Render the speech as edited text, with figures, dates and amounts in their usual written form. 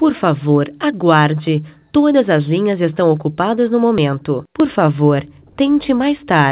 Por favor, aguarde. Todas as linhas estão ocupadas no momento. Por favor, tente mais tarde.